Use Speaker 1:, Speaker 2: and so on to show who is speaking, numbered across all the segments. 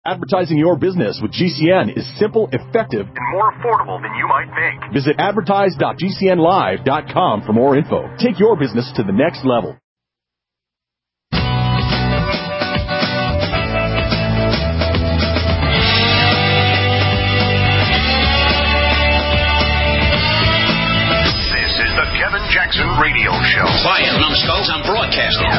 Speaker 1: Advertising your business with GCN is simple, effective,
Speaker 2: and more affordable than you might think.
Speaker 1: Visit advertise.gcnlive.com for more info. Take your business to the next level.
Speaker 2: This is the Kevin Jackson Radio Show.
Speaker 3: Quiet, numbskulls, I'm broadcasting.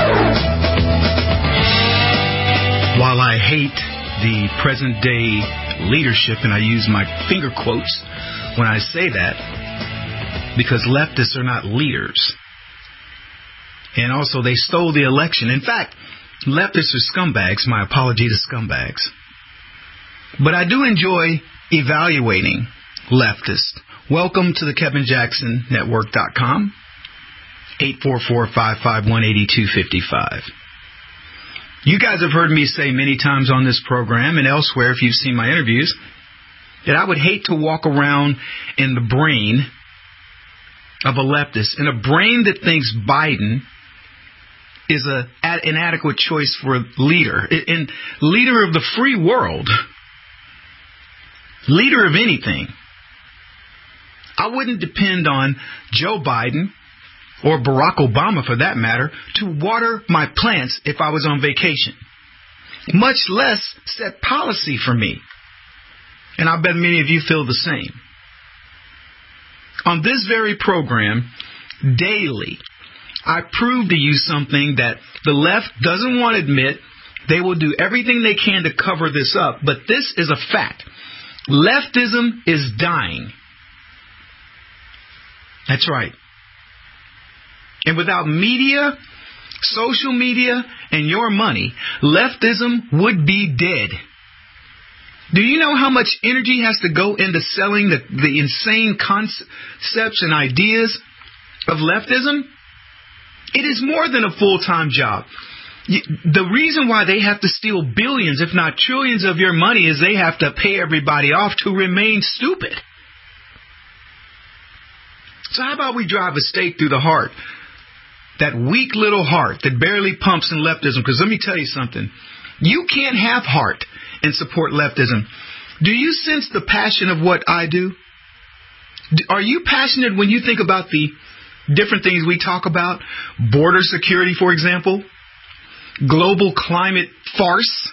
Speaker 4: While I hate the present-day leadership, and I use my finger quotes when I say that, because leftists are not leaders. And also, they stole the election. In fact, leftists are scumbags. My apology to scumbags. But I do enjoy evaluating leftists. Welcome to the KevinJacksonNetwork.com, 844-551-8255. You guys have heard me say many times on this program and elsewhere, if you've seen my interviews, that I would hate to walk around in the brain of a leftist, in a brain that thinks Biden is an inadequate choice for a leader, and leader of the free world, leader of anything. I wouldn't depend on Joe Biden or Barack Obama, for that matter, to water my plants if I was on vacation, much less set policy for me. And I bet many of you feel the same. On this very program, daily, I prove to you something that the left doesn't want to admit. They will do everything they can to cover this up, but this is a fact. Leftism is dying. That's right. And without media, social media, and your money, leftism would be dead. Do you know how much energy has to go into selling the insane concepts and ideas of leftism? It is more than a full-time job. The reason why they have to steal billions, if not trillions of your money, is they have to pay everybody off to remain stupid. So how about we drive a stake through the heart? That weak little heart that barely pumps in leftism. Because let me tell you something. You can't have heart and support leftism. Do you sense the passion of what I do? Are you passionate when you think about the different things we talk about? Border security, for example. Global climate farce.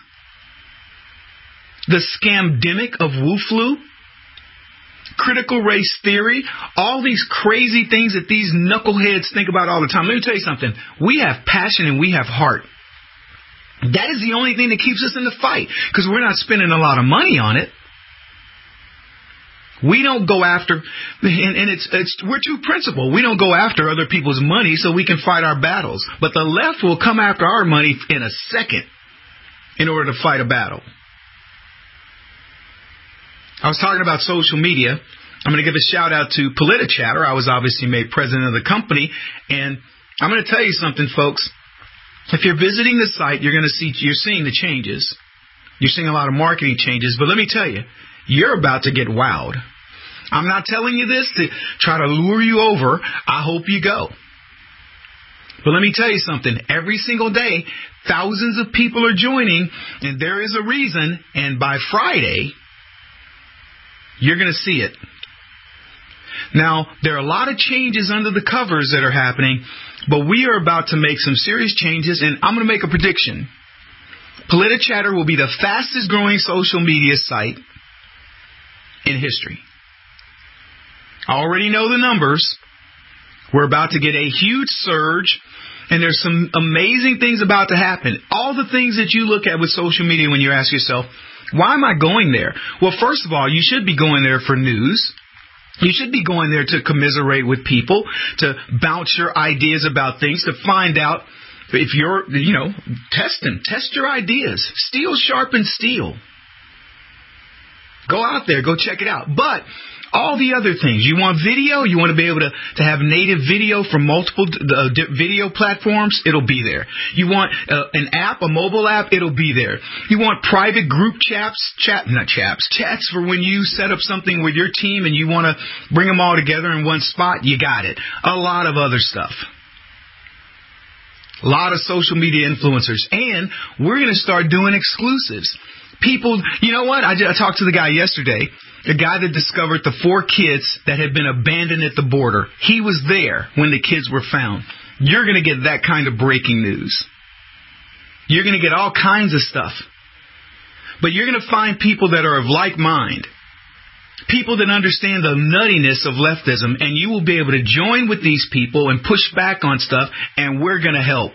Speaker 4: The scamdemic of Wu flu. Critical race theory, all these crazy things that these knuckleheads think about all the time. Let me tell you something. We have passion and we have heart. That is the only thing that keeps us in the fight, because we're not spending a lot of money on it. We don't go after, and we're too principled. We don't go after other people's money so we can fight our battles. But the left will come after our money in a second in order to fight a battle. I was talking about social media. I'm going to give a shout out to PolitiChatter. I was obviously made president of the company. And I'm going to tell you something, folks. If you're visiting the site, you're seeing the changes. You're seeing a lot of marketing changes. But let me tell you, you're about to get wowed. I'm not telling you this to try to lure you over. I hope you go. But let me tell you something. Every single day, thousands of people are joining, and there is a reason. And by Friday, you're going to see it. Now, there are a lot of changes under the covers that are happening, but we are about to make some serious changes, and I'm going to make a prediction. PolitiChatter will be the fastest growing social media site in history. I already know the numbers. We're about to get a huge surge, and there's some amazing things about to happen. All the things that you look at with social media when you ask yourself, why am I going there? Well, first of all, you should be going there for news. You should be going there to commiserate with people, to bounce your ideas about things, to find out if you're, test your ideas. Steel sharpens steel. Go out there, go check it out. But all the other things, you want video, you want to be able to have native video from multiple video platforms, it'll be there. You want an app, a mobile app, it'll be there. You want private group chats for when you set up something with your team and you want to bring them all together in one spot, you got it. A lot of other stuff. A lot of social media influencers. And we're going to start doing exclusives. People, you know what? I talked to the guy yesterday, the guy that discovered the 4 kids that had been abandoned at the border. He was there when the kids were found. You're going to get that kind of breaking news. You're going to get all kinds of stuff. But you're going to find people that are of like mind. People that understand the nuttiness of leftism, and you will be able to join with these people and push back on stuff, and we're going to help.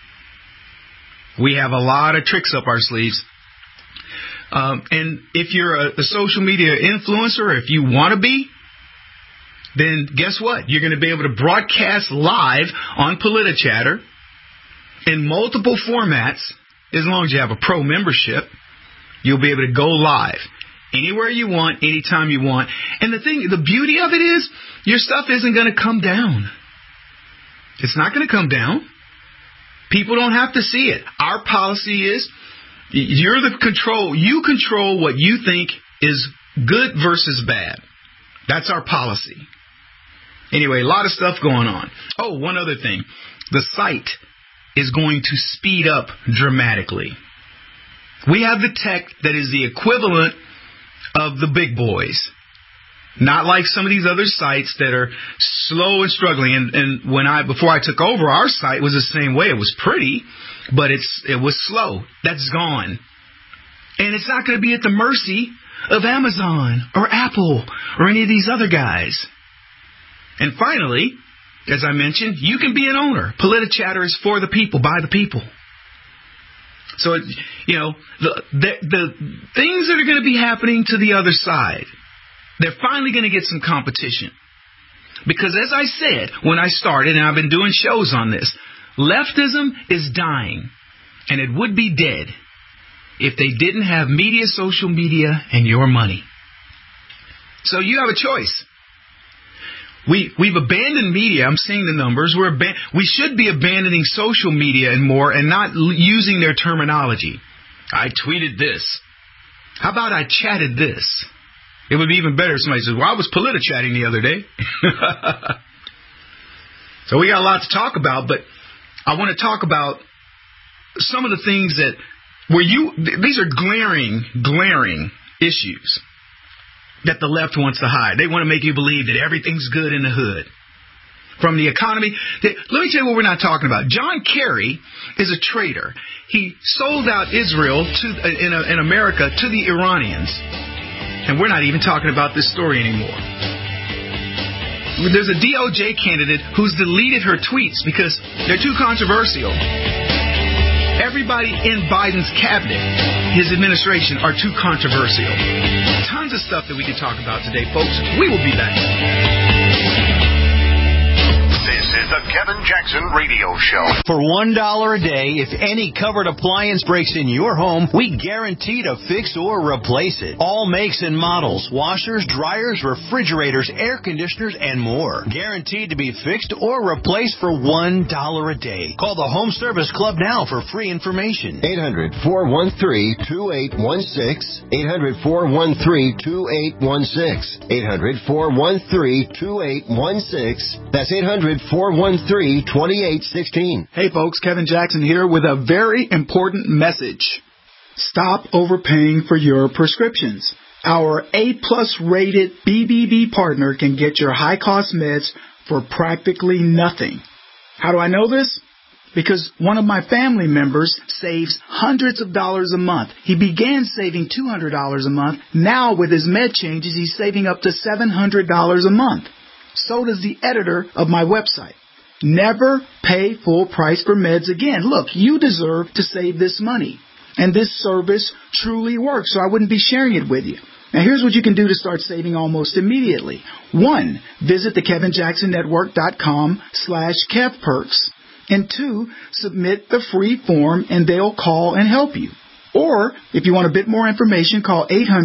Speaker 4: We have a lot of tricks up our sleeves. And if you're a social media influencer, if you want to be, then guess what? You're going to be able to broadcast live on PolitiChatter in multiple formats. As long as you have a pro membership, you'll be able to go live anywhere you want, anytime you want. And the beauty of it is, your stuff isn't going to come down. It's not going to come down. People don't have to see it. Our policy is, you're the control. You control what you think is good versus bad. That's our policy. Anyway, a lot of stuff going on. Oh, one other thing. The site is going to speed up dramatically. We have the tech that is the equivalent of the big boys. Not like some of these other sites that are slow and struggling. And before I took over, our site was the same way. It was pretty, but it was slow. That's gone. And it's not going to be at the mercy of Amazon or Apple or any of these other guys. And finally, as I mentioned, you can be an owner. PolitiChatter is for the people, by the people. So, the things that are going to be happening to the other side, they're finally going to get some competition. Because as I said when I started, and I've been doing shows on this, leftism is dying. And it would be dead if they didn't have media, social media, and your money. So you have a choice. We've abandoned media. I'm seeing the numbers. We should be abandoning social media and more and not using their terminology. I tweeted this. How about I chatted this? It would be even better if somebody says, well, I was PolitiChatting the other day. So we got a lot to talk about, but I want to talk about some of the things these are glaring issues that the left wants to hide. They want to make you believe that everything's good in the hood. From the economy. Let me tell you what we're not talking about. John Kerry is a traitor. He sold out Israel in America to the Iranians. And we're not even talking about this story anymore. There's a DOJ candidate who's deleted her tweets because they're too controversial. Everybody in Biden's cabinet, his administration, are too controversial. Tons of stuff that we can talk about today, folks. We will be back.
Speaker 2: This is the Kevin Jackson Radio Show.
Speaker 1: For $1 a day, if any covered appliance breaks in your home, we guarantee to fix or replace it. All makes and models, washers, dryers, refrigerators, air conditioners, and more. Guaranteed to be fixed or replaced for $1 a day. Call the Home Service Club now for free information.
Speaker 5: 800-413-2816. 800-413-2816. 800-413-2816. That's 800-413-2816.
Speaker 6: Hey folks, Kevin Jackson here with a very important message. Stop overpaying for your prescriptions. Our A-plus rated BBB partner can get your high-cost meds for practically nothing. How do I know this? Because one of my family members saves hundreds of dollars a month. He began saving $200 a month. Now with his med changes, he's saving up to $700 a month. So does the editor of my website. Never pay full price for meds again. Look, you deserve to save this money. And this service truly works, so I wouldn't be sharing it with you. Now, here's what you can do to start saving almost immediately. 1, visit thekevinjacksonnetwork.com/KevPerks. And 2, submit the free form and they'll call and help you. Or, if you want a bit more information, call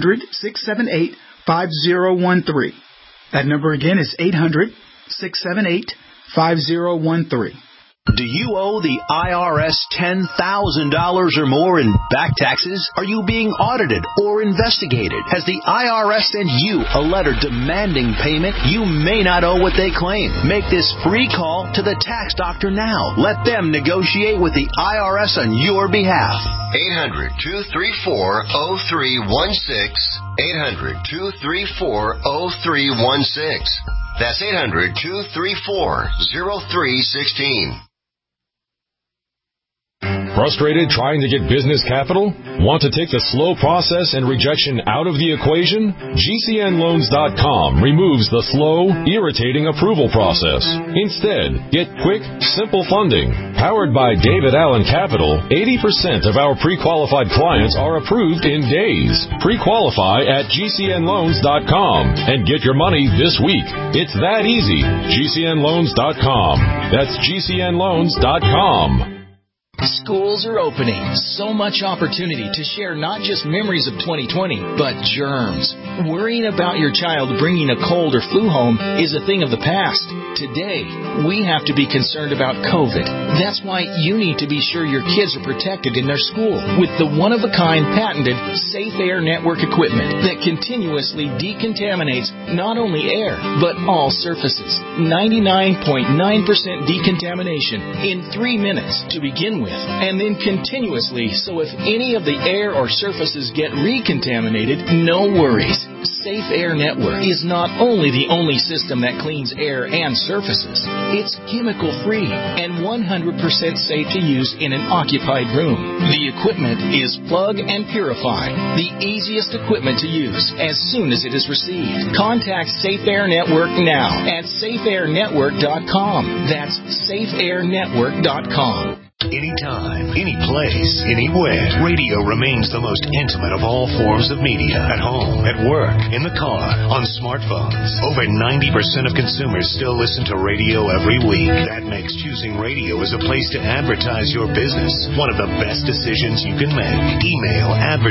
Speaker 6: 800-678-5013. That number again is 800-678-5013.
Speaker 1: Do you owe the IRS $10,000 or more in back taxes? Are you being audited or investigated? Has the IRS sent you a letter demanding payment? You may not owe what they claim. Make this free call to the tax doctor now. Let them negotiate with the IRS on your behalf.
Speaker 5: 800-234-0316. 800-234-0316. That's 800-234-0316.
Speaker 7: Frustrated trying to get business capital? Want to take the slow process and rejection out of the equation? GCNLoans.com removes the slow, irritating approval process. Instead, get quick, simple funding. Powered by David Allen Capital, 80% of our pre-qualified clients are approved in days. Pre-qualify at GCNLoans.com and get your money this week. It's that easy. GCNLoans.com. That's GCNLoans.com.
Speaker 8: Schools are opening. So much opportunity to share not just memories of 2020, but germs. Worrying about your child bringing a cold or flu home is a thing of the past. Today, we have to be concerned about COVID. That's why you need to be sure your kids are protected in their school with the one-of-a-kind patented Safe Air Network equipment that continuously decontaminates not only air, but all surfaces. 99.9% decontamination in 3 minutes to begin with, and then continuously, so if any of the air or surfaces get recontaminated, no worries. Safe Air Network is not only the only system that cleans air and surfaces, it's chemical-free and 100% safe to use in an occupied room. The equipment is plug and purify, the easiest equipment to use as soon as it is received. Contact Safe Air Network now at safeairnetwork.com. That's safeairnetwork.com.
Speaker 2: Anytime, any place, anywhere, radio remains the most intimate of all forms of media. At home, at work, in the car, on smartphones. Over 90% of consumers still listen to radio every week. That makes choosing radio as a place to advertise your business one of the best decisions you can make. Email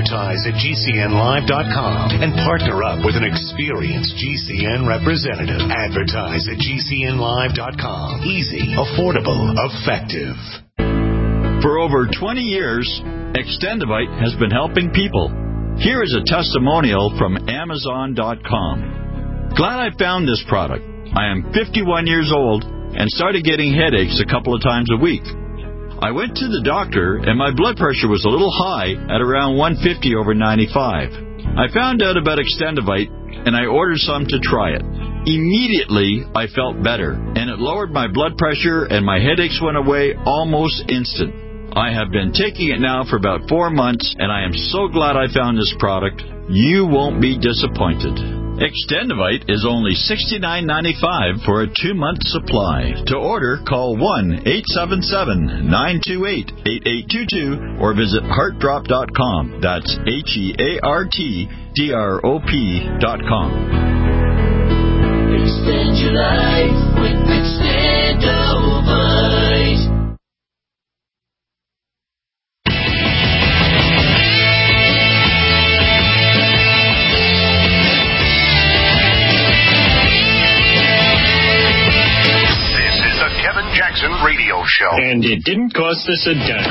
Speaker 2: advertise@gcnlive.com and partner up with an experienced GCN representative. Advertise@gcnlive.com. Easy, affordable, effective.
Speaker 9: For over 20 years, Extendivite has been helping people. Here is a testimonial from Amazon.com. Glad I found this product. I am 51 years old and started getting headaches a couple of times a week. I went to the doctor and my blood pressure was a little high at around 150/95. I found out about Extendivite and I ordered some to try it. Immediately, I felt better, and it lowered my blood pressure and my headaches went away almost instant. I have been taking it now for about 4 months, and I am so glad I found this product. You won't be disappointed. Extendivite is only $69.95 for a 2-month supply. To order, call 1-877-928-8822 or visit heartdrop.com. That's HEARTDROP.com.
Speaker 10: Extend your life with Extendivite.
Speaker 2: This is the Kevin Jackson Radio Show.
Speaker 11: And it didn't cost us a dime.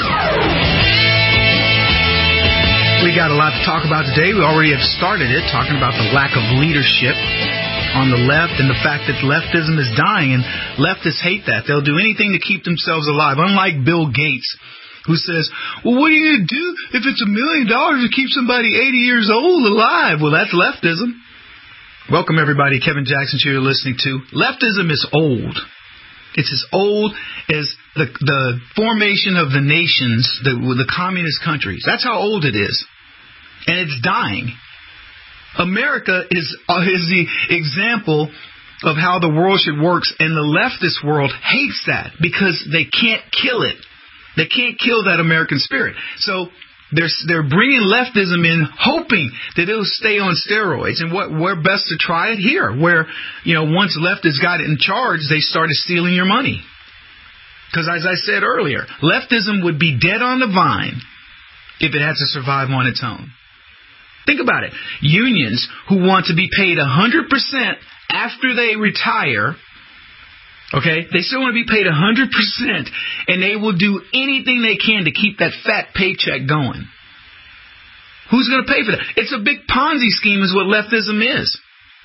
Speaker 4: We got a lot to talk about today. We already have started it, talking about the lack of leadership on the left and the fact that leftism is dying, and leftists hate that. They'll do anything to keep themselves alive, unlike Bill Gates, who says, well, what are you going to do if it's $1 million to keep somebody 80 years old alive? Well, that's leftism. Welcome, everybody. Kevin Jackson here, you're listening to. Leftism is old. It's as old as the formation of the nations, the communist countries. That's how old it is. And it's dying. America is the example of how the world should work, and the leftist world hates that because they can't kill it. They can't kill that American spirit. So they're bringing leftism in, hoping that it'll stay on steroids. And where best to try it? Here, where once leftists got it in charge, they started stealing your money. Because as I said earlier, leftism would be dead on the vine if it had to survive on its own. Think about it. Unions who want to be paid 100% after they retire Okay? They still want to be paid 100%, and they will do anything they can to keep that fat paycheck going. Who's going to pay for that? It's a big Ponzi scheme is what leftism is.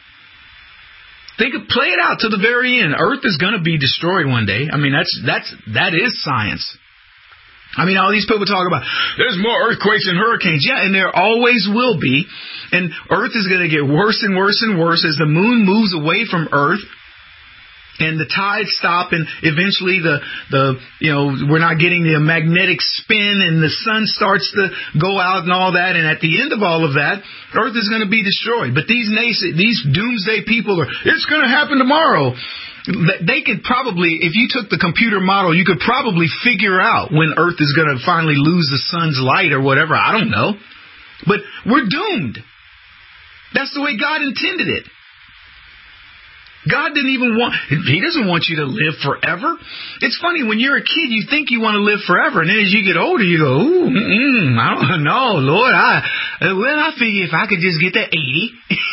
Speaker 4: Play it out to the very end. Earth is going to be destroyed one day. I mean, that is science. I mean, all these people talk about, there's more earthquakes and hurricanes. Yeah, and there always will be. And Earth is going to get worse and worse and worse as the moon moves away from Earth. And the tides stop, and eventually we're not getting the magnetic spin, and the sun starts to go out and all that. And at the end of all of that, Earth is going to be destroyed. But these doomsday people it's going to happen tomorrow. They could probably, if you took the computer model, you could probably figure out when Earth is going to finally lose the sun's light or whatever. I don't know. But we're doomed. That's the way God intended it. God He doesn't want you to live forever. It's funny, when you're a kid, you think you want to live forever. And then as you get older, you go, I don't know, Lord. I figure if I could just get to 80,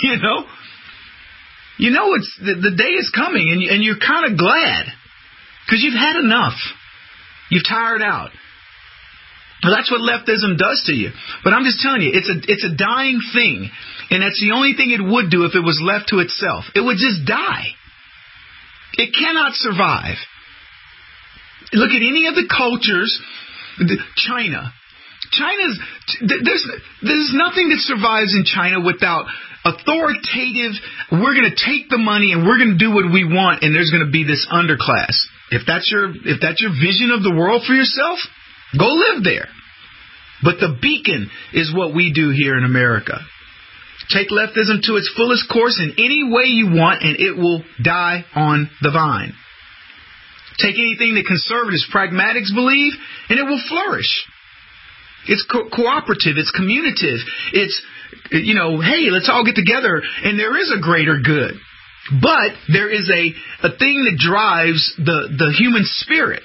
Speaker 4: it's the day is coming, and you're kind of glad because you've had enough. You've tired out. Well, that's what leftism does to you. But I'm just telling you, it's a dying thing. And that's the only thing it would do if it was left to itself. It would just die. It cannot survive. Look at any of the cultures. China. There's nothing that survives in China without authoritative, we're going to take the money and we're going to do what we want, and there's going to be this underclass. If that's your vision of the world for yourself, go live there. But the beacon is what we do here in America. Take leftism to its fullest course in any way you want, and it will die on the vine. Take anything that conservatives, pragmatics believe, and it will flourish. It's cooperative. It's communicative. It's, hey, let's all get together, and there is a greater good. But there is a thing that drives the human spirit.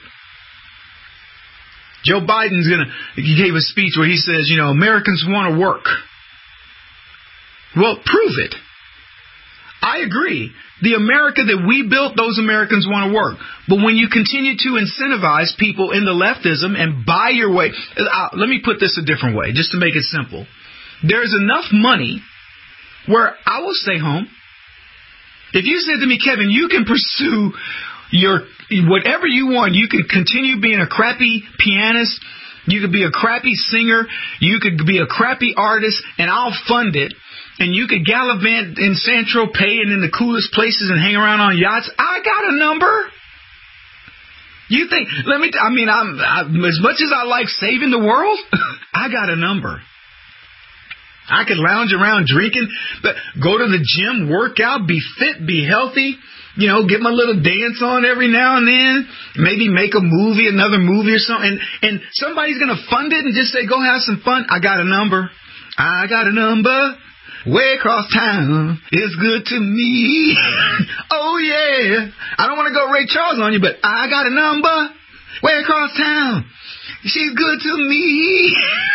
Speaker 4: Joe Biden's he gave a speech where he says, Americans want to work. Well, prove it. I agree. The America that we built, those Americans want to work. But when you continue to incentivize people into leftism and buy your way, let me put this a different way, just to make it simple. There's enough money where I will stay home. If you said to me, Kevin, you can pursue whatever you want. You can continue being a crappy pianist. You could be a crappy singer. You could be a crappy artist, and I'll fund it. And you could gallivant in Saint-Tropez and in the coolest places and hang around on yachts. I got a number. You think, I'm as much as I like saving the world, I got a number. I could lounge around drinking, but go to the gym, work out, be fit, be healthy, get my little dance on every now and then, maybe make another movie or something. And somebody's going to fund it and just say, go have some fun. I got a number. I got a number. Way across town is good to me. Oh, yeah. I don't want to go Ray Charles on you, but I got a number. Way across town. She's good to me.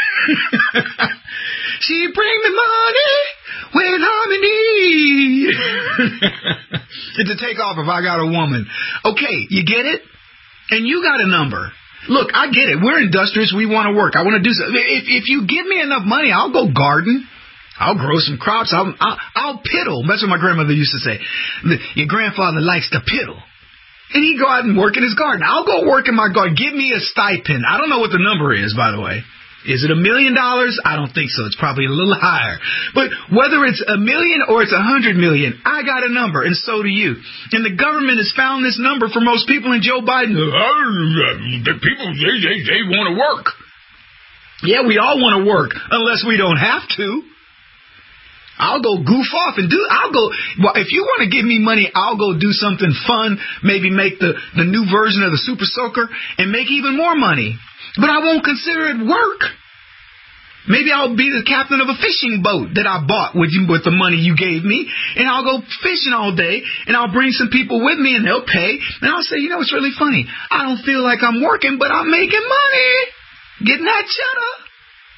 Speaker 4: She bring me money when I'm in need. It's a takeoff if I got a woman. Okay, you get it? And you got a number. Look, I get it. We're industrious. We want to work. I want to do something. If you give me enough money, I'll go garden. I'll grow some crops. I'll piddle. That's what my grandmother used to say. Your grandfather likes to piddle. And he'd go out and work in his garden. I'll go work in my garden. Give me a stipend. I don't know what the number is, by the way. Is it $1 million? I don't think so. It's probably a little higher. But whether it's $1 million or it's $100 million, I got a number, and so do you. And the government has found this number for most people. And Joe Biden, the people, they want to work. Yeah, we all want to work, unless we don't have to. I'll go goof off and if you want to give me money, I'll go do something fun, maybe make the new version of the Super Soaker and make even more money. But I won't consider it work. Maybe I'll be the captain of a fishing boat that I bought with the money you gave me, and I'll go fishing all day, and I'll bring some people with me, and they'll pay, and I'll say, it's really funny. I don't feel like I'm working, but I'm making money, getting that cheddar.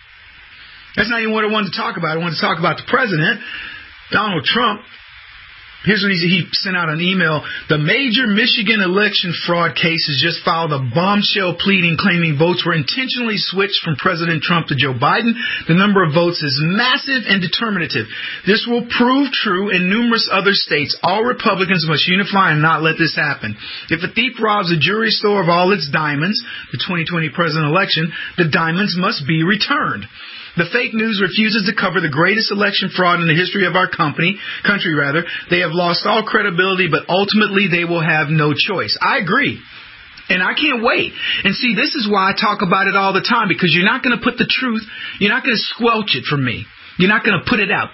Speaker 4: That's not even what I wanted to talk about. I wanted to talk about the president, Donald Trump. Here's what he sent out an email. The major Michigan election fraud case has just filed a bombshell pleading claiming votes were intentionally switched from President Trump to Joe Biden. The number of votes is massive and determinative. This will prove true in numerous other states. All Republicans must unify and not let this happen. If a thief robs a jewelry store of all its diamonds, the 2020 president election, the diamonds must be returned. The fake news refuses to cover the greatest election fraud in the history of our country. They have lost all credibility, but ultimately they will have no choice. I agree. And I can't wait. And see, this is why I talk about it all the time, because you're not going to put the truth, you're not going to squelch it from me. You're not going to put it out.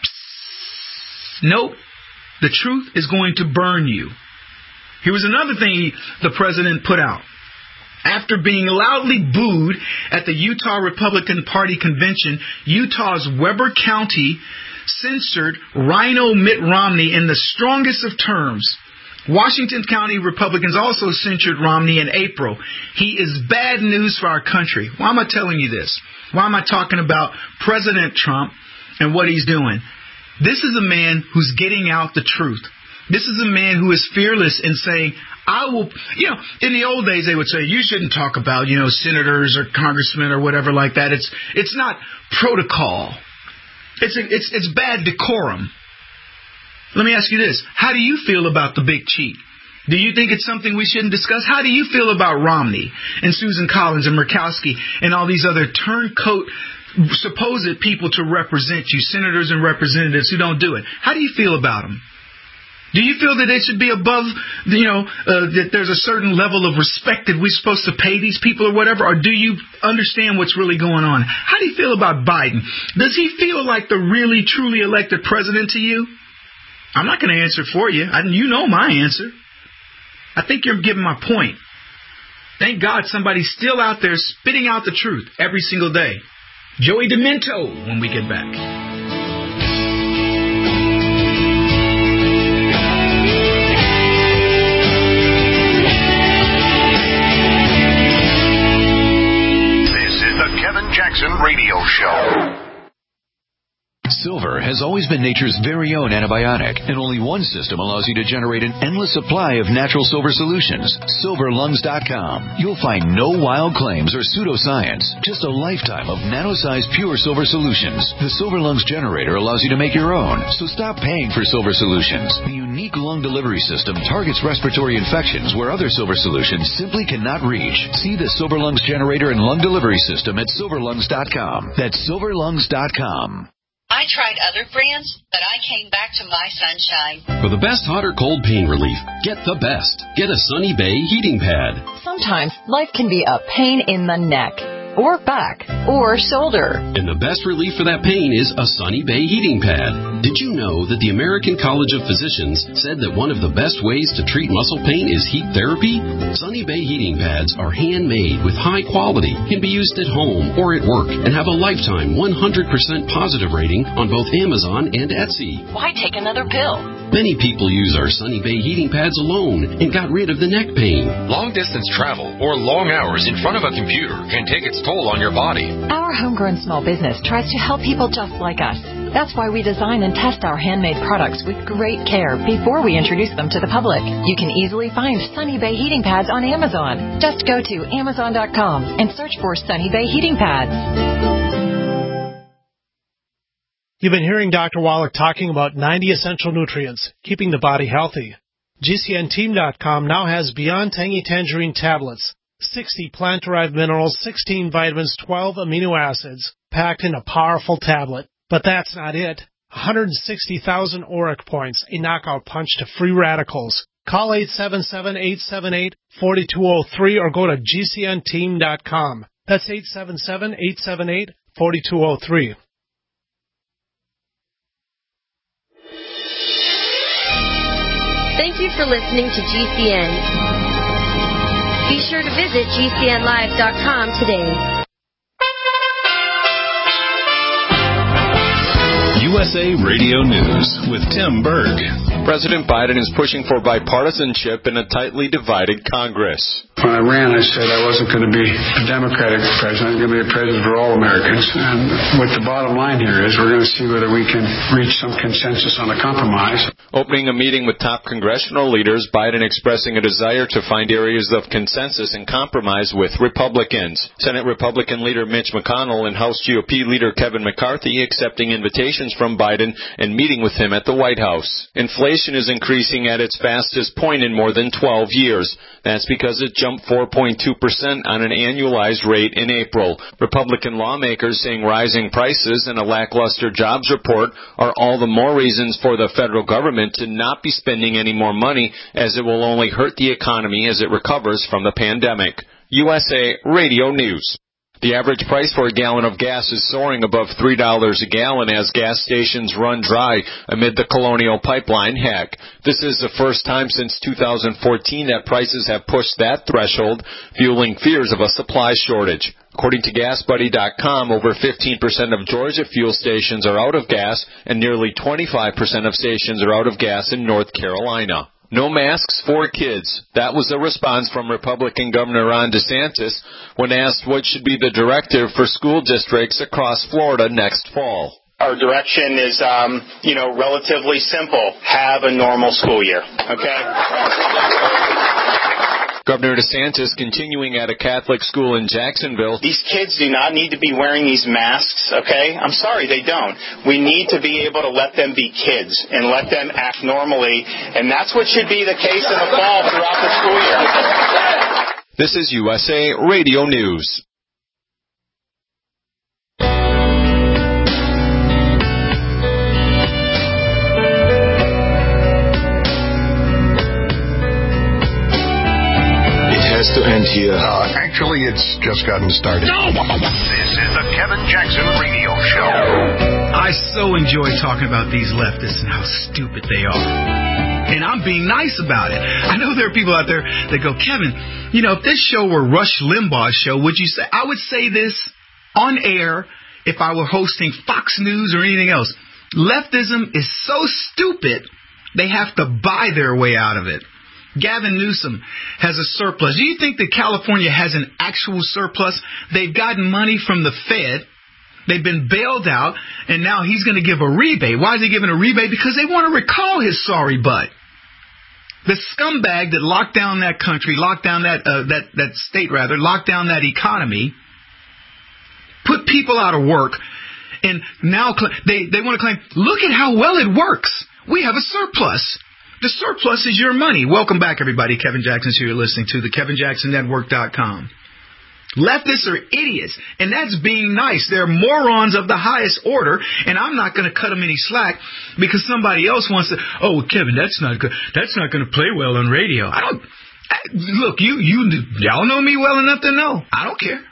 Speaker 4: Nope. The truth is going to burn you. Here was another thing the president put out. After being loudly booed at the Utah Republican Party convention, Utah's Weber County censored Rhino Mitt Romney in the strongest of terms. Washington County Republicans also censured Romney in April. He is bad news for our country. Why am I telling you this? Why am I talking about President Trump and what he's doing? This is a man who's getting out the truth. This is a man who is fearless in saying, I will, in the old days they would say, you shouldn't talk about, senators or congressmen or whatever like that. It's not protocol. It's bad decorum. Let me ask you this. How do you feel about the big cheat? Do you think it's something we shouldn't discuss? How do you feel about Romney and Susan Collins and Murkowski and all these other turncoat supposed people to represent you, senators and representatives who don't do it? How do you feel about them? Do you feel that they should be above, that there's a certain level of respect that we're supposed to pay these people or whatever? Or do you understand what's really going on? How do you feel about Biden? Does he feel like the really, truly elected president to you? I'm not going to answer for you. You know my answer. I think you're getting my point. Thank God somebody's still out there spitting out the truth every single day. Joey Demento when we get back.
Speaker 2: Jackson Radio Show.
Speaker 12: Silver has always been nature's very own antibiotic, and only one system allows you to generate an endless supply of natural silver solutions. SilverLungs.com. You'll find no wild claims or pseudoscience, just a lifetime of nano-sized pure silver solutions. The Silver Lungs generator allows you to make your own, so stop paying for silver solutions. The unique lung delivery system targets respiratory infections where other silver solutions simply cannot reach. See the Silver Lungs generator and lung delivery system at SilverLungs.com. That's SilverLungs.com.
Speaker 13: I tried other brands, but I came back to My Sunshine.
Speaker 14: For the best hot or cold pain relief, get the best. Get a Sunny Bay heating pad.
Speaker 15: Sometimes life can be a pain in the neck, or back, or shoulder.
Speaker 14: And the best relief for that pain is a Sunny Bay heating pad. Did you know that the American College of Physicians said that one of the best ways to treat muscle pain is heat therapy? Sunny Bay heating pads are handmade with high quality, can be used at home or at work, and have a lifetime 100% positive rating on both Amazon and Etsy.
Speaker 15: Why take another pill?
Speaker 14: Many people use our Sunny Bay heating pads alone and got rid of the neck pain.
Speaker 16: Long-distance travel or long hours in front of a computer can take its toll on your body.
Speaker 15: Our homegrown small business tries to help people just like us. That's why we design and test our handmade products with great care before we introduce them to the public. You can easily find Sunny Bay heating pads on Amazon. Just go to Amazon.com and search for Sunny Bay heating pads.
Speaker 17: You've been hearing Dr. Wallach talking about 90 essential nutrients, keeping the body healthy. GCNteam.com now has Beyond Tangy Tangerine tablets, 60 plant-derived minerals, 16 vitamins, 12 amino acids, packed in a powerful tablet. But that's not it. 160,000 auric points, a knockout punch to free radicals. Call 877-878-4203 or go to GCNteam.com. That's 877-878-4203.
Speaker 18: Thank you for listening to GCN. Be sure to visit GCNlive.com today.
Speaker 19: USA Radio News with Tim Berg.
Speaker 20: President Biden is pushing for bipartisanship in a tightly divided Congress. when I ran, I said I wasn't going to be a Democratic president. I'm going to be a president for all Americans. And what the bottom line here is, we're going to see whether we can reach some consensus on a compromise.
Speaker 21: Opening a meeting with top congressional leaders, Biden expressing a desire to find areas of consensus and compromise with Republicans. Senate Republican leader Mitch McConnell and House GOP leader Kevin McCarthy accepting invitations from Biden and meeting with him at the White House. Inflation is increasing at its fastest point in more than 12 years. That's because it jumped 4.2% on an annualized rate in April. Republican lawmakers saying rising prices and a lackluster jobs report are all the more reasons for the federal government to not be spending any more money, as it will only hurt the economy as it recovers from the pandemic. USA Radio News. The average price for a gallon of gas is soaring above $3 a gallon as gas stations run dry amid the Colonial Pipeline hack. This is the first time since 2014 that prices have pushed that threshold, fueling fears of a supply shortage. According to GasBuddy.com, over 15% of Georgia fuel stations are out of gas, and nearly 25% of stations are out of gas in North Carolina. No masks for kids. That was a response from Republican Governor Ron DeSantis when asked what should be the directive for school districts across Florida next fall.
Speaker 22: Our direction is, relatively simple. Have a normal school year, okay?
Speaker 21: Governor DeSantis continuing at a Catholic school in Jacksonville.
Speaker 22: These kids do not need to be wearing these masks, okay? I'm sorry, they don't. We need to be able to let them be kids and let them act normally, and that's what should be the case in the fall throughout the school year.
Speaker 21: This is USA Radio News.
Speaker 23: To end here.
Speaker 24: Actually, it's just gotten started.
Speaker 23: No!
Speaker 24: This is the Kevin Jackson Radio Show.
Speaker 4: I so enjoy talking about these leftists and how stupid they are. And I'm being nice about it. I know there are people out there that go, Kevin, if this show were Rush Limbaugh's show, would you say? I would say this on air if I were hosting Fox News or anything else. Leftism is so stupid, they have to buy their way out of it. Gavin Newsom has a surplus. Do you think that California has an actual surplus? They've gotten money from the Fed. They've been bailed out, and now he's going to give a rebate. Why is he giving a rebate? Because they want to recall his sorry butt. The scumbag that locked down that country, locked down that state, locked down that economy, put people out of work, and now they want to claim, look at how well it works. We have a surplus. The surplus is your money. Welcome back, everybody. Kevin Jackson's here. You're listening to the KevinJacksonNetwork.com. Leftists are idiots, and that's being nice. They're morons of the highest order, and I'm not going to cut them any slack because somebody else wants to, Kevin, that's not good. That's not going to play well on radio. Look, y'all know me well enough to know. I don't care.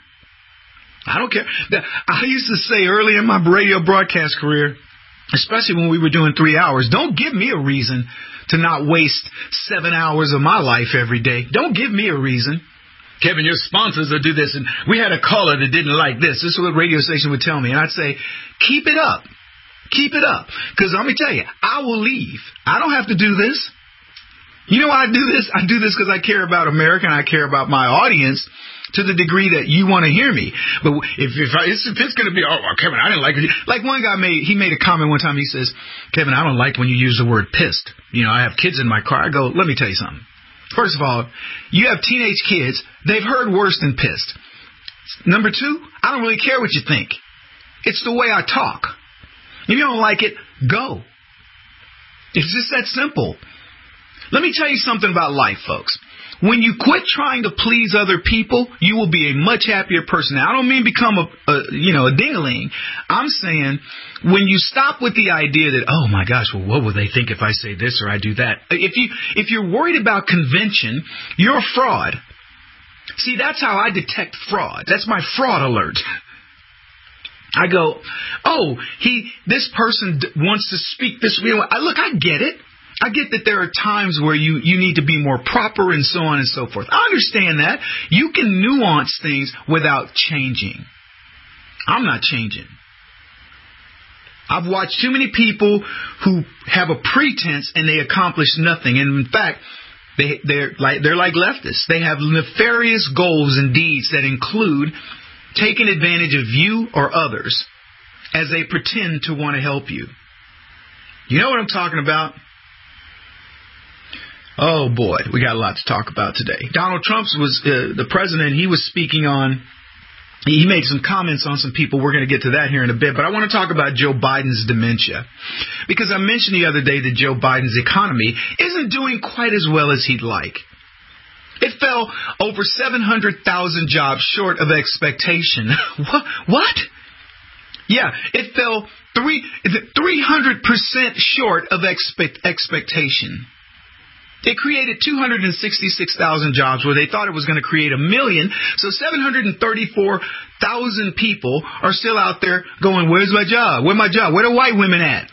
Speaker 4: I used to say early in my radio broadcast career, especially when we were doing 3 hours, don't give me a reason to not waste 7 hours of my life every day. Don't give me a reason. Kevin, your sponsors will do this, and we had a caller that didn't like this. This is what radio station would tell me. And I'd say, keep it up. Keep it up. Because let me tell you, I will leave. I don't have to do this. You know why I do this? I do this because I care about America and I care about my audience to the degree that you want to hear me. But if it's going to be, Kevin, I didn't like it. Like one guy made a comment one time. He says, Kevin, I don't like when you use the word pissed. I have kids in my car. I go, let me tell you something. First of all, you have teenage kids. They've heard worse than pissed. Number two, I don't really care what you think. It's the way I talk. If you don't like it, go. It's just that simple. Let me tell you something about life, folks. When you quit trying to please other people, you will be a much happier person. Now, I don't mean become a ding-a-ling. I'm saying when you stop with the idea that, oh my gosh, well, what will they think if I say this or I do that? If you're worried about convention, you're a fraud. See, that's how I detect fraud. That's my fraud alert. I go, this person wants to speak this way. Look, I get it. I get that there are times where you need to be more proper and so on and so forth. I understand that. You can nuance things without changing. I'm not changing. I've watched too many people who have a pretense and they accomplish nothing. And in fact, They're like leftists. They have nefarious goals and deeds that include taking advantage of you or others as they pretend to want to help you. You know what I'm talking about? Oh, boy, we got a lot to talk about today. Donald Trump was the president. He was speaking on, he made some comments on some people. We're going to get to that here in a bit. But I want to talk about Joe Biden's dementia. Because I mentioned the other day that Joe Biden's economy isn't doing quite as well as he'd like. It fell over 700,000 jobs short of expectation. What? Yeah, it fell 300% short of expectation. It created 266,000 jobs where they thought it was going to create 1 million. So 734,000 people are still out there going, where's my job? Where's my job? Where the white women at?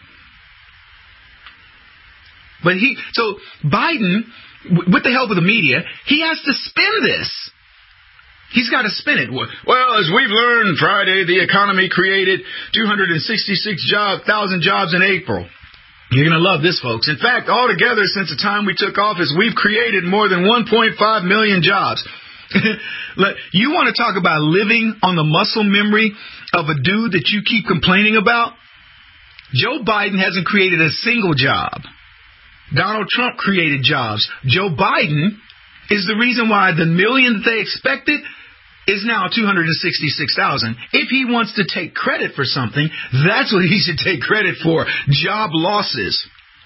Speaker 4: But so Biden, with the help of the media, he has to spin this. He's got to spin it. Well, as we've learned Friday, the economy created 266,000 jobs in April. You're going to love this, folks. In fact, altogether, since the time we took office, we've created more than 1.5 million jobs. You want to talk about living on the muscle memory of a dude that you keep complaining about? Joe Biden hasn't created a single job. Donald Trump created jobs. Joe Biden is the reason why the million that they expected is now 266,000. If he wants to take credit for something, that's what he should take credit for. Job losses.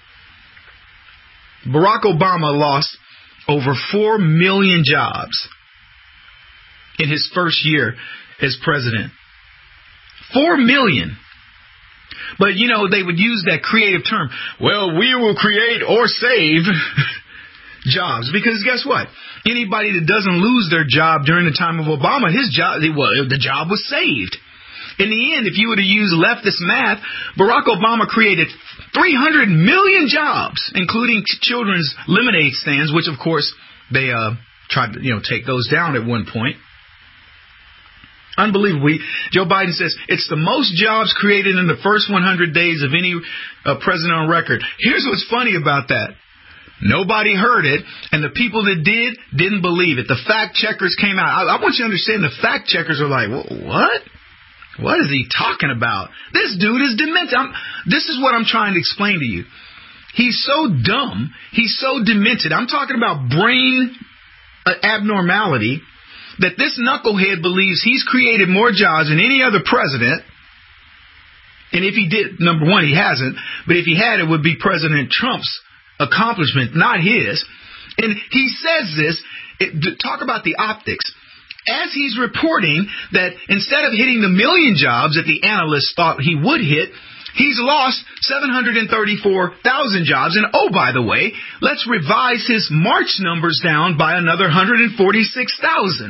Speaker 4: Barack Obama lost over 4 million jobs in his first year as president. 4 million. But, you know, they would use that creative term. Well, we will create or save jobs. Because guess what? Anybody that doesn't lose their job during the time of Obama, the job was saved. In the end, if you were to use leftist math, Barack Obama created 300 million jobs, including children's lemonade stands, which, of course, they tried to take those down at one point. Unbelievable. Joe Biden says it's the most jobs created in the first 100 days of any president on record. Here's what's funny about that. Nobody heard it, and the people that didn't believe it. The fact checkers came out. I want you to understand the fact checkers are like, what? What is he talking about? This dude is demented. This is what I'm trying to explain to you. He's so dumb. He's so demented. I'm talking about brain abnormality that this knucklehead believes he's created more jobs than any other president. And if he did, number one, he hasn't. But if he had, it would be President Trump's accomplishment, not his. And he says this, talk about the optics. As he's reporting that instead of hitting the 1 million jobs that the analysts thought he would hit, he's lost 734,000 jobs. And oh, by the way, let's revise his March numbers down by another 146,000.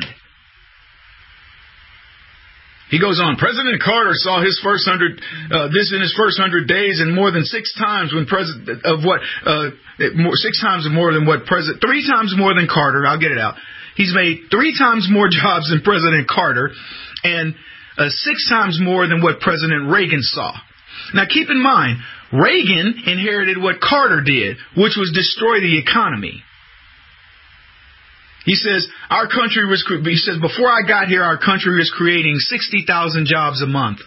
Speaker 4: He goes on, President Carter saw his first 100 days and more than 3 times more than Carter. I'll get it out. He's made 3 times more jobs than President Carter and 6 times more than what President Reagan saw. Now keep in mind, Reagan inherited what Carter did, which was destroy the economy. He says, before I got here, our country was creating 60,000 jobs a month.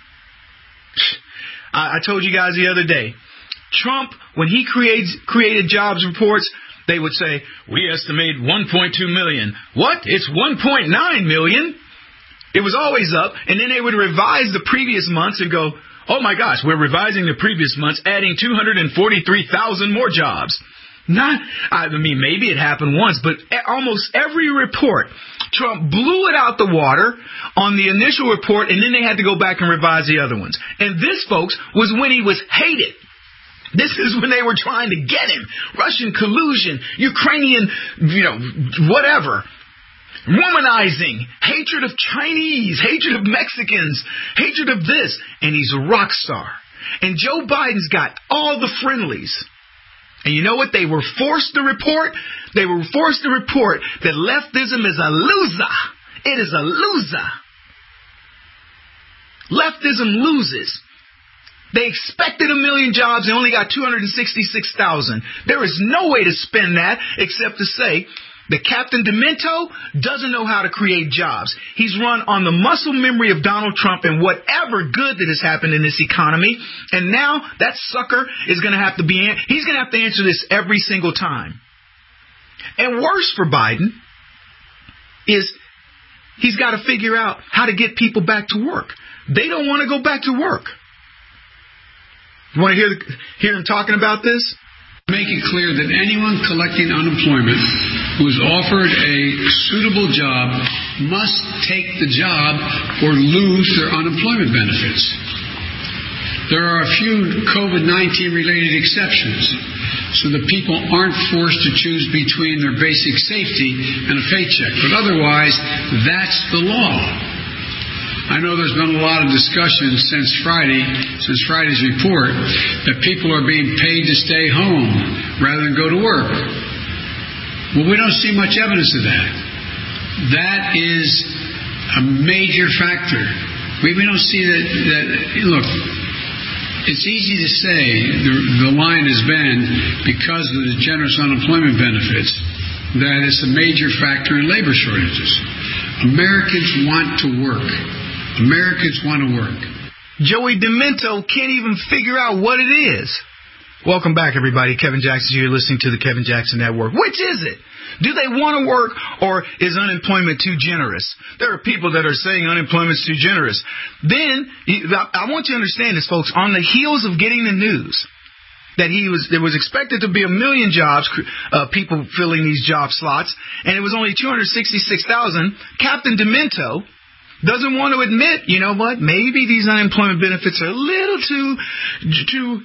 Speaker 4: I told you guys the other day, Trump, when he created jobs reports, they would say, we estimate 1.2 million. What? It's 1.9 million. It was always up. And then they would revise the previous months and go, oh my gosh, we're revising the previous months, adding 243,000 more jobs. Maybe it happened once, but almost every report, Trump blew it out the water on the initial report, and then they had to go back and revise the other ones. And this, folks, was when he was hated. This is when they were trying to get him. Russian collusion, Ukrainian, whatever. Womanizing, hatred of Chinese, hatred of Mexicans, hatred of this. And he's a rock star. And Joe Biden's got all the friendlies. And you know what they were forced to report? They were forced to report that leftism is a loser. It is a loser. Leftism loses. They expected 1 million jobs. They only got 266,000. There is no way to spin that except to say that Captain Demento doesn't know how to create jobs. He's run on the muscle memory of Donald Trump and whatever good that has happened in this economy. And now that sucker is going to have to he's going to have to answer this every single time. And worse for Biden is he's got to figure out how to get people back to work. They don't want to go back to work. You want to hear him talking about this?
Speaker 20: Make it clear that anyone collecting unemployment who is offered a suitable job must take the job or lose their unemployment benefits. There are a few COVID-19 related exceptions, so that people aren't forced to choose between their basic safety and a paycheck. But otherwise, that's the law. I know there's been a lot of discussion since Friday's report, that people are being paid to stay home rather than go to work. Well, we don't see much evidence of that. That is a major factor. We don't see that. Look, it's easy to say the line has been because of the generous unemployment benefits that it's a major factor in labor shortages. Americans want to work. Americans want to work.
Speaker 4: Joey Demento can't even figure out what it is. Welcome back, everybody. Kevin Jackson here, listening to the Kevin Jackson Network. Which is it? Do they want to work, or is unemployment too generous? There are people that are saying unemployment's too generous. Then, I want you to understand this, folks. On the heels of getting the news that there was expected to be 1 million jobs, people filling these job slots, and it was only 266,000, Captain Demento doesn't want to admit, you know what, maybe these unemployment benefits are a little too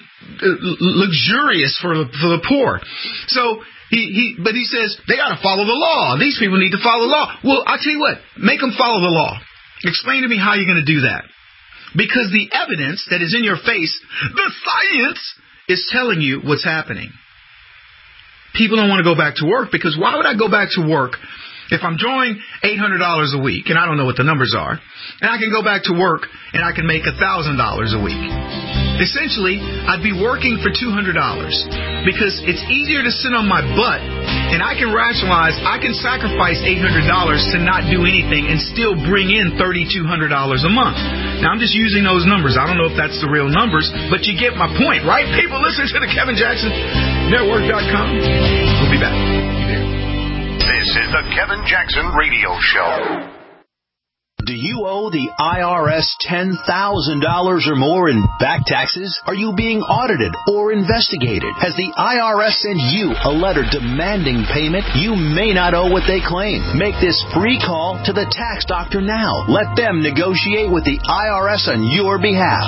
Speaker 4: luxurious for the poor. So but he says they got to follow the law. These people need to follow the law. Well, I'll tell you what, make them follow the law. Explain to me how you're going to do that. Because the evidence that is in your face, the science, is telling you what's happening. People don't want to go back to work because why would I go back to work if I'm drawing $800 a week, and I don't know what the numbers are, and I can go back to work and I can make $1,000 a week? Essentially, I'd be working for $200 because it's easier to sit on my butt, and I can rationalize, I can sacrifice $800 to not do anything and still bring in $3,200 a month. Now, I'm just using those numbers. I don't know if that's the real numbers, but you get my point, right? People, listen to the KevinJacksonNetwork.com. We'll be back.
Speaker 24: This is the Kevin Jackson Radio Show.
Speaker 1: Do you owe the IRS $10,000 or more in back taxes? Are you being audited or investigated? Has the IRS sent you a letter demanding payment? You may not owe what they claim. Make this free call to the tax doctor now. Let them negotiate with the IRS on your behalf.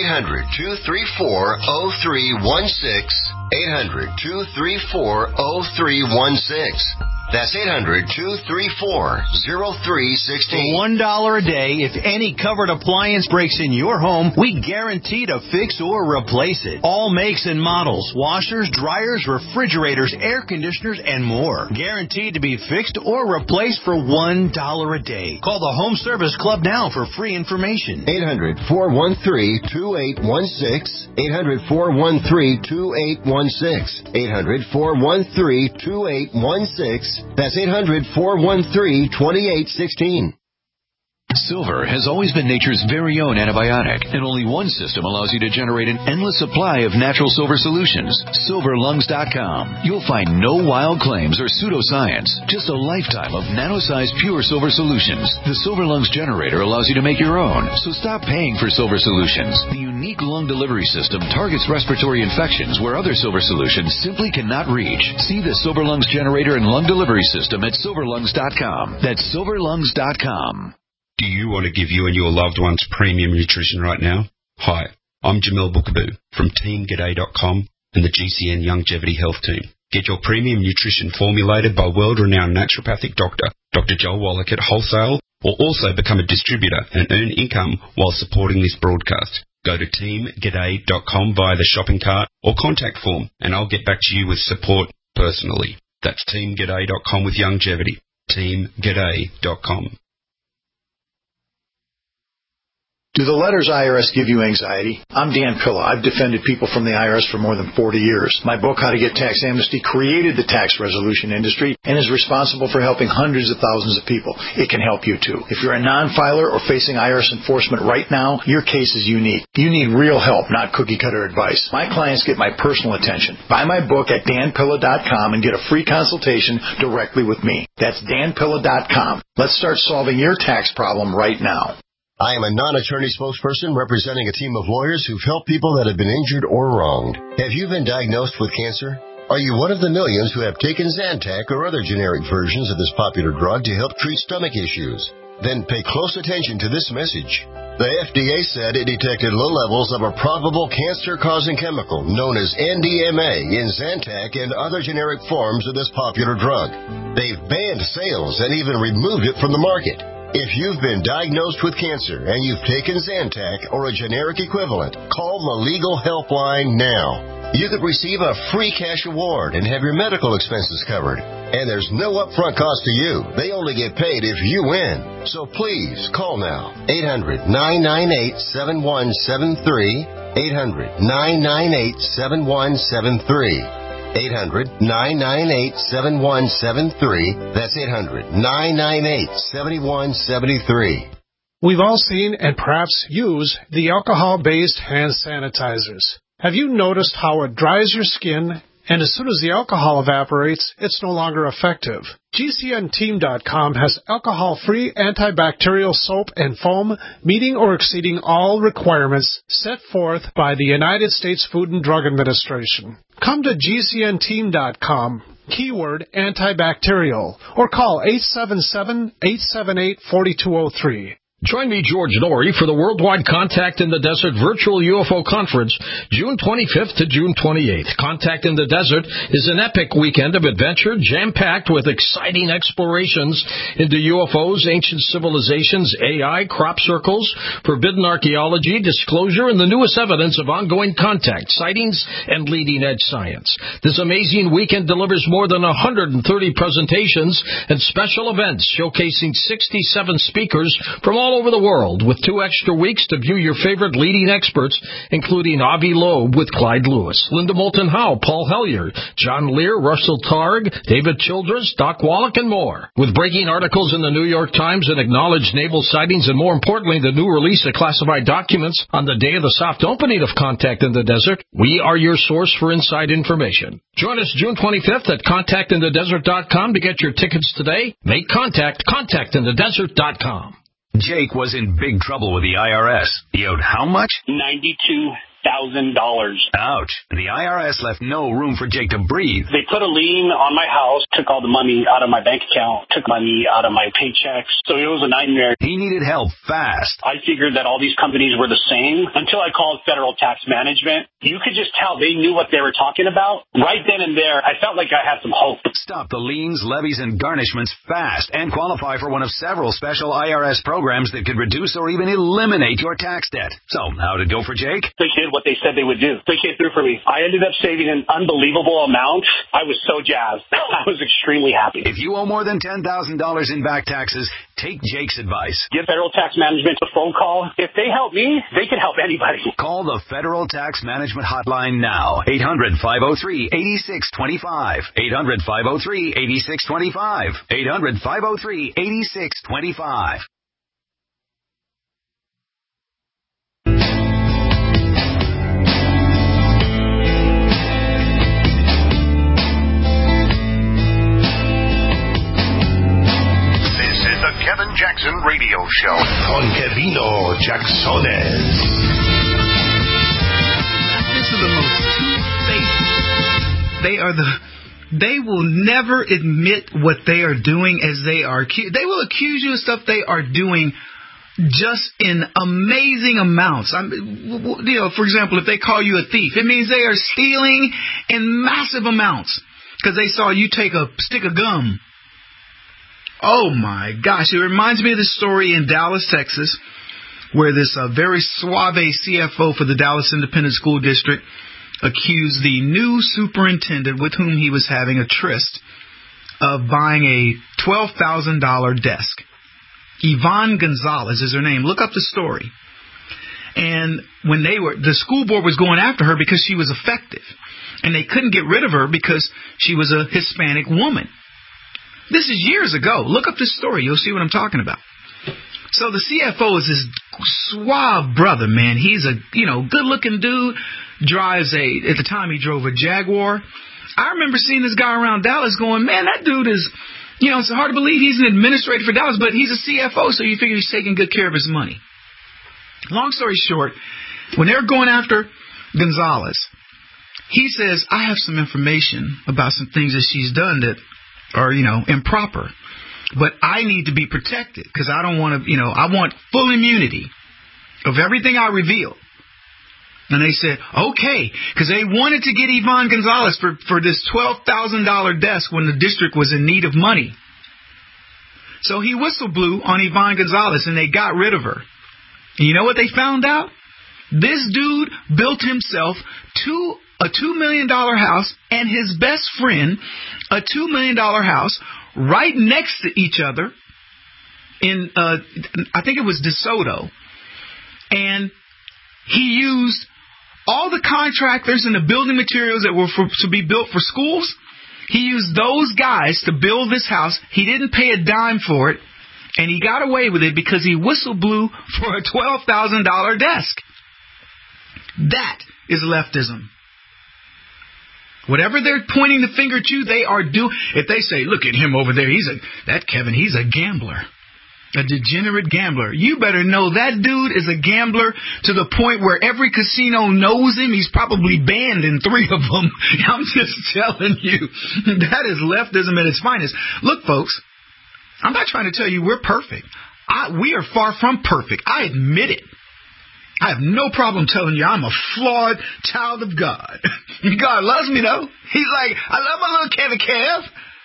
Speaker 5: 800-234-0316. 800-234-0316. That's 800-234-0316.
Speaker 1: For $1 a day, if any covered appliance breaks in your home, we guarantee to fix or replace it. All makes and models, washers, dryers, refrigerators, air conditioners, and more. Guaranteed to be fixed or replaced for $1 a day. Call the Home Service Club now for free information.
Speaker 5: 800-413-2816. 800-413-2816. 800-413-2816. That's 800-413-2816.
Speaker 12: Silver has always been nature's very own antibiotic, and only one system allows you to generate an endless supply of natural silver solutions. SilverLungs.com. You'll find no wild claims or pseudoscience, just a lifetime of nano-sized pure silver solutions. The Silver Lungs generator allows you to make your own, so stop paying for silver solutions. The unique lung delivery system targets respiratory infections where other silver solutions simply cannot reach. See the Silver Lungs generator and lung delivery system at SilverLungs.com. That's SilverLungs.com.
Speaker 3: Do you want to give you and your loved ones premium nutrition right now? Hi, I'm Jamel Bookaboo from TeamGaday.com and the GCN Longevity Health Team. Get your premium nutrition formulated by world-renowned naturopathic doctor, Dr. Joel Wallach at wholesale, or also become a distributor and earn income while supporting this broadcast. Go to TeamGaday.com via the shopping cart or contact form, and I'll get back to you with support personally. That's TeamGaday.com with longevity. TeamGaday.com.
Speaker 6: Do the letters IRS give you anxiety? I'm Dan Pilla. I've defended people from the IRS for more than 40 years. My book, How to Get Tax Amnesty, created the tax resolution industry and is responsible for helping hundreds of thousands of people. It can help you too. If you're a non-filer or facing IRS enforcement right now, your case is unique. You need real help, not cookie-cutter advice. My clients get my personal attention. Buy my book at danpilla.com and get a free consultation directly with me. That's danpilla.com. Let's start solving your tax problem right now.
Speaker 5: I am a non-attorney spokesperson representing a team of lawyers who've helped people that have been injured or wronged. Have you been diagnosed with cancer? Are you one of the millions who have taken Zantac or other generic versions of this popular drug to help treat stomach issues? Then pay close attention to this message. The FDA said it detected low levels of a probable cancer-causing chemical known as NDMA in Zantac and other generic forms of this popular drug. They've banned sales and even removed it from the market. If you've been diagnosed with cancer and you've taken Zantac or a generic equivalent, call the Legal Helpline now. You could receive a free cash award and have your medical expenses covered. And there's no upfront cost to you. They only get paid if you win. So please, call now. 800-998-7173. 800-998-7173. 800-998-7173. That's 800-998-7173.
Speaker 17: We've all seen and perhaps use the alcohol-based hand sanitizers. Have you noticed how it dries your skin, and as soon as the alcohol evaporates, it's no longer effective? GCNteam.com has alcohol-free antibacterial soap and foam meeting or exceeding all requirements set forth by the United States Food and Drug Administration. Come to GCNteam.com, keyword antibacterial, or call 877-878-4203.
Speaker 7: Join me, George Norrie, for the Worldwide Contact in the Desert Virtual UFO Conference, June 25th to June 28th. Contact in the Desert is an epic weekend of adventure, jam-packed with exciting explorations into UFOs, ancient civilizations, AI, crop circles, forbidden archaeology, disclosure, and the newest evidence of ongoing contact, sightings, and leading-edge science. This amazing weekend delivers more than 130 presentations and special events showcasing 67 speakers from all over the world, with 2 extra weeks to view your favorite leading experts, including Avi Loeb with Clyde Lewis, Linda Moulton Howe, Paul Hellyer, John Lear, Russell Targ, David Childress, Doc Wallach, and more. With breaking articles in the New York Times and acknowledged naval sightings, and more importantly, the new release of classified documents on the day of the soft opening of Contact in the Desert, we are your source for inside information. Join us June 25th at contactinthedesert.com to get your tickets today. Make contact, contactinthedesert.com.
Speaker 8: Jake was in big trouble with the IRS. He owed how much?
Speaker 23: $92,000.
Speaker 8: Ouch. The IRS left no room for Jake to breathe.
Speaker 23: They put a lien on my house, took all the money out of my bank account, took money out of my paychecks. So it was a nightmare.
Speaker 8: He needed help fast.
Speaker 23: I figured that all these companies were the same until I called Federal Tax Management. You could just tell they knew what they were talking about. Right then and there, I felt like I had some hope.
Speaker 8: Stop the liens, levies, and garnishments fast and qualify for one of several special IRS programs that could reduce or even eliminate your tax debt. So, how'd it go for Jake?
Speaker 23: They did what they said they would do. They came through for me. I ended up saving an unbelievable amount. I was so jazzed. I was extremely happy.
Speaker 8: If you owe more than $10,000 in back taxes, take Jake's advice.
Speaker 23: Give Federal Tax Management a phone call. If they help me, they can help anybody.
Speaker 8: Call the Federal Tax Management Hotline now. 800-503-8625. 800-503-8625. 800-503-8625.
Speaker 24: The Kevin Jackson Radio Show on Kevino Jacksones.
Speaker 4: This is the most two-faced. They will never admit what they are doing as they are. They will accuse you of stuff they are doing just in amazing amounts. For example, if they call you a thief, it means they are stealing in massive amounts because they saw you take a stick of gum. Oh, my gosh. It reminds me of this story in Dallas, Texas, where this very suave CFO for the Dallas Independent School District accused the new superintendent with whom he was having a tryst of buying a $12,000 desk. Yvonne Gonzalez is her name. Look up the story. And when the school board was going after her because she was effective. And they couldn't get rid of her because she was a Hispanic woman. This is years ago. Look up this story. You'll see what I'm talking about. So the CFO is this suave brother, man. He's a, good-looking dude. At the time he drove a Jaguar. I remember seeing this guy around Dallas going, man, that dude is, it's hard to believe he's an administrator for Dallas, but he's a CFO, so you figure he's taking good care of his money. Long story short, when they're going after Gonzalez, he says, I have some information about some things that she's done that are, improper. But I need to be protected because I don't want to, I want full immunity of everything I reveal. And they said, okay, because they wanted to get Yvonne Gonzalez for this $12,000 desk when the district was in need of money. So he whistle blew on Yvonne Gonzalez and they got rid of her. And you know what they found out? This dude built himself a $2 million house and his best friend a $2 million house right next to each other in, I think it was DeSoto. And he used all the contractors and the building materials that were to be built for schools. He used those guys to build this house. He didn't pay a dime for it. And he got away with it because he whistle blew for a $12,000 desk. That is leftism. Whatever they're pointing the finger to, they are doing. If they say, look at him over there, he's a gambler. A degenerate gambler. You better know that dude is a gambler to the point where every casino knows him. He's probably banned in 3 of them. I'm just telling you. That is leftism at its finest. Look, folks, I'm not trying to tell you we're perfect. We are far from perfect. I admit it. I have no problem telling you I'm a flawed child of God. God loves me, though. He's like, I love my little Kevin Kev.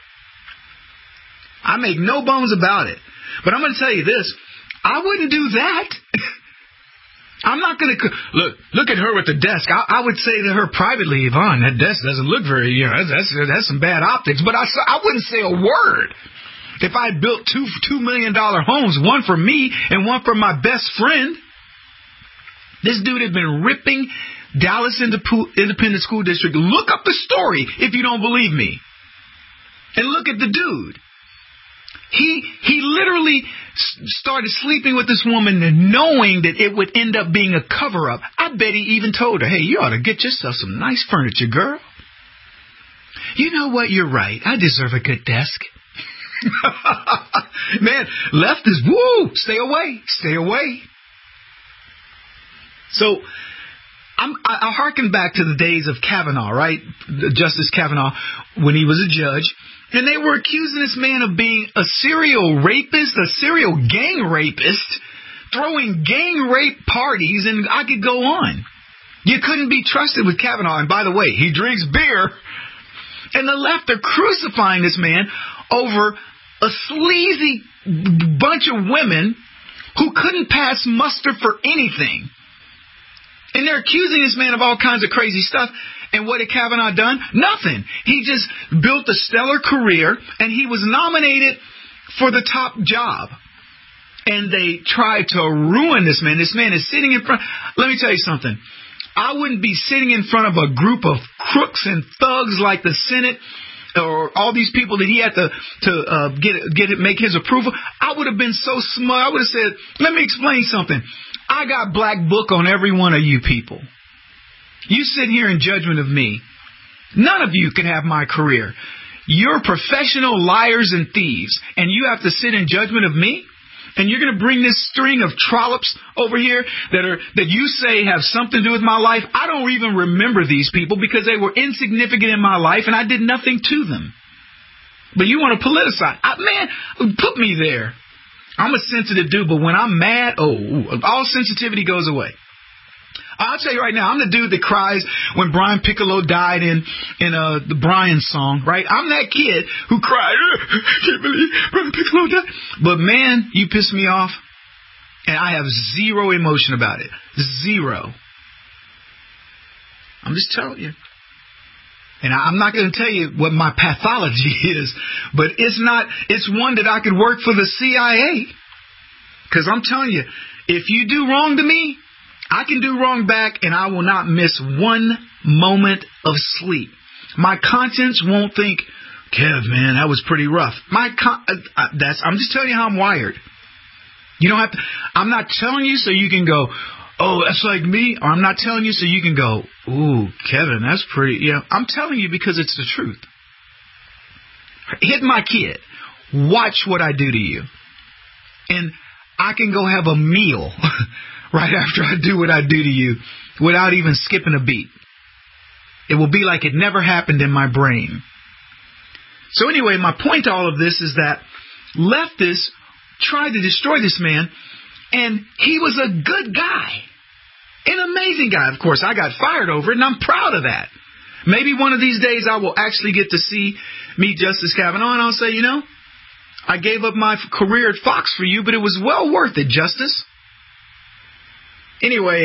Speaker 4: I make no bones about it. But I'm going to tell you this. I wouldn't do that. I'm not going to... Look at her with the desk. I would say to her privately, Yvonne, that desk doesn't look very... that's some bad optics. But I wouldn't say a word. If I had built $2 million homes, one for me and one for my best friend... This dude had been ripping Dallas Independent School District. Look up the story if you don't believe me. And look at the dude. He literally started sleeping with this woman knowing that it would end up being a cover-up. I bet he even told her, hey, you ought to get yourself some nice furniture, girl. You know what? You're right. I deserve a good desk. Man, left is woo. Stay away. Stay away. So I hearken back to the days of Kavanaugh, right? Justice Kavanaugh, when he was a judge. And they were accusing this man of being a serial rapist, a serial gang rapist, throwing gang rape parties, and I could go on. You couldn't be trusted with Kavanaugh. And by the way, he drinks beer. And the left are crucifying this man over a sleazy bunch of women who couldn't pass muster for anything. And they're accusing this man of all kinds of crazy stuff. And what had Kavanaugh done? Nothing. He just built a stellar career, and he was nominated for the top job. And they tried to ruin this man. This man is sitting in front. Let me tell you something. I wouldn't be sitting in front of a group of crooks and thugs like the Senate or all these people that he had to make his approval. I would have been so smart. I would have said, let me explain something. I got black book on every one of you people. You sit here in judgment of me. None of you can have my career. You're professional liars and thieves, and you have to sit in judgment of me? And you're going to bring this string of trollops over here that you say have something to do with my life? I don't even remember these people because they were insignificant in my life, and I did nothing to them. But you want to politicize. Man, put me there. I'm a sensitive dude, but when I'm mad, all sensitivity goes away. I'll tell you right now, I'm the dude that cries when Brian Piccolo died in the Brian song, right? I'm that kid who cried, I can't believe Brian Piccolo died. But man, you piss me off, and I have zero emotion about it. Zero. I'm just telling you. And I'm not going to tell you what my pathology is, but it's one that I could work for the CIA. Because I'm telling you, if you do wrong to me, I can do wrong back, and I will not miss one moment of sleep. My conscience won't think, Kev, man, that was pretty rough. I'm just telling you how I'm wired. You don't have to. I'm not telling you so you can go, oh, that's like me. Or I'm not telling you so you can go, ooh, Kevin, that's pretty. I'm telling you because it's the truth. Hit my kid. Watch what I do to you. And I can go have a meal right after I do what I do to you without even skipping a beat. It will be like it never happened in my brain. So anyway, my point to all of this is that leftists tried to destroy this man, and he was a good guy. An amazing guy. Of course, I got fired over it, and I'm proud of that. Maybe one of these days I will actually get to meet Justice Kavanaugh, and I'll say, I gave up my career at Fox for you, but it was well worth it, Justice. Anyway,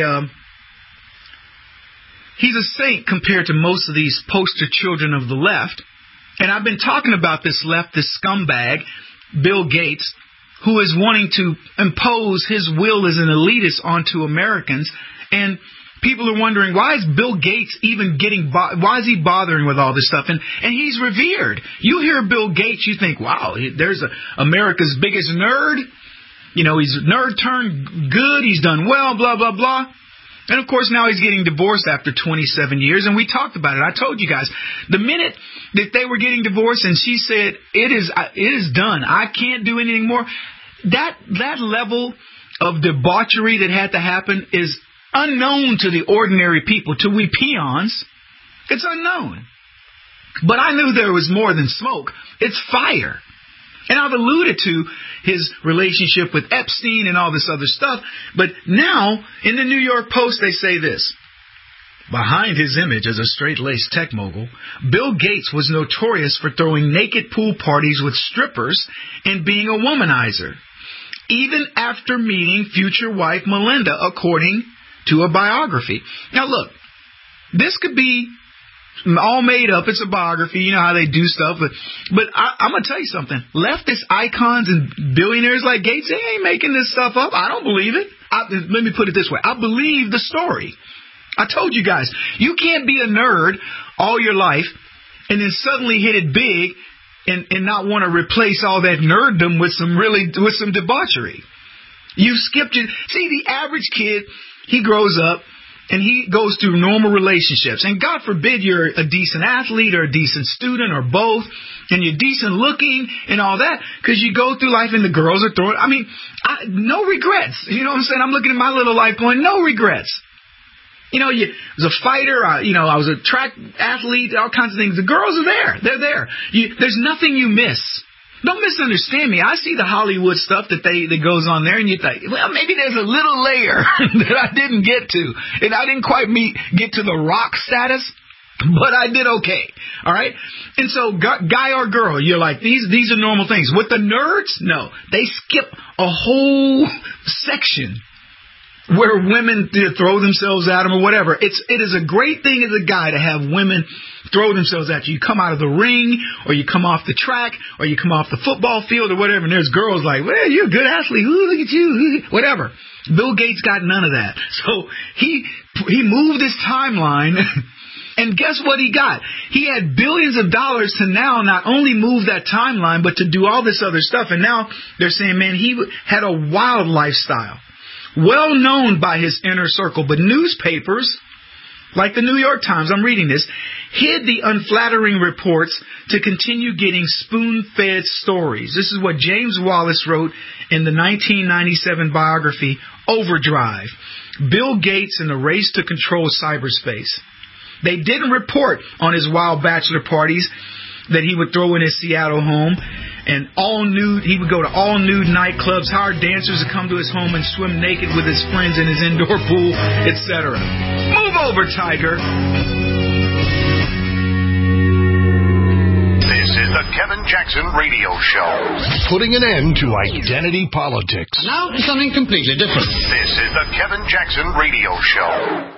Speaker 4: he's a saint compared to most of these poster children of the left. And I've been talking about this leftist scumbag, Bill Gates, who is wanting to impose his will as an elitist onto Americans. And people are wondering, why is Bill Gates even why is he bothering with all this stuff? And he's revered. You hear Bill Gates, you think, wow, there's America's biggest nerd. He's nerd turned good. He's done well, blah, blah, blah. And, of course, now he's getting divorced after 27 years, and we talked about it. I told you guys, the minute that they were getting divorced and she said, it is done, I can't do anything more, that level of debauchery that had to happen is unknown to the ordinary people, to we peons. It's unknown. But I knew there was more than smoke. It's fire. And I've alluded to his relationship with Epstein and all this other stuff. But now, in the New York Post, they say this. Behind his image as a straight-laced tech mogul, Bill Gates was notorious for throwing naked pool parties with strippers and being a womanizer, even after meeting future wife Melinda, according to a biography. Now, look, this could be all made up. It's a biography. You know how they do stuff. But I'm going to tell you something. Leftist icons and billionaires like Gates, they ain't making this stuff up. I don't believe it. Let me put it this way. I believe the story. I told you guys, you can't be a nerd all your life and then suddenly hit it big and not want to replace all that nerddom with some debauchery. You skipped it. See, the average kid, he grows up and he goes through normal relationships. And God forbid you're a decent athlete or a decent student or both, and you're decent looking and all that, because you go through life and the girls are throwing, no regrets. You know what I'm saying? I'm looking at my little life going, no regrets. You was a fighter, I was a track athlete, all kinds of things. The girls are there. They're there. There's nothing you miss. Don't misunderstand me. I see the Hollywood stuff that goes on there, and you think, well, maybe there's a little layer that I didn't get to, and I didn't quite get to the rock status, but I did okay. All right? And so, guy or girl, you're like, these are normal things. With the nerds, no. They skip a whole section where women throw themselves at them or whatever. It is a great thing as a guy to have women throw themselves at you. You come out of the ring, or you come off the track, or you come off the football field or whatever, and there's girls like, well, you're a good athlete. Ooh, look at you. Whatever. Bill Gates got none of that. So he moved his timeline, and guess what he got? He had billions of dollars to now not only move that timeline, but to do all this other stuff. And now they're saying, man, he had a wild lifestyle. Well known by his inner circle, but newspapers, like the New York Times, I'm reading this, hid the unflattering reports to continue getting spoon-fed stories. This is what James Wallace wrote in the 1997 biography, Overdrive, Bill Gates and the Race to Control Cyberspace. They didn't report on his wild bachelor parties that he would throw in his Seattle home, and he would go to all nude nightclubs, hire dancers to come to his home and swim naked with his friends in his indoor pool, etc. Move over, Tiger.
Speaker 24: This is the Kevin Jackson Radio Show.
Speaker 19: Putting an end to identity politics.
Speaker 2: Now something completely different.
Speaker 24: This is the Kevin Jackson Radio Show.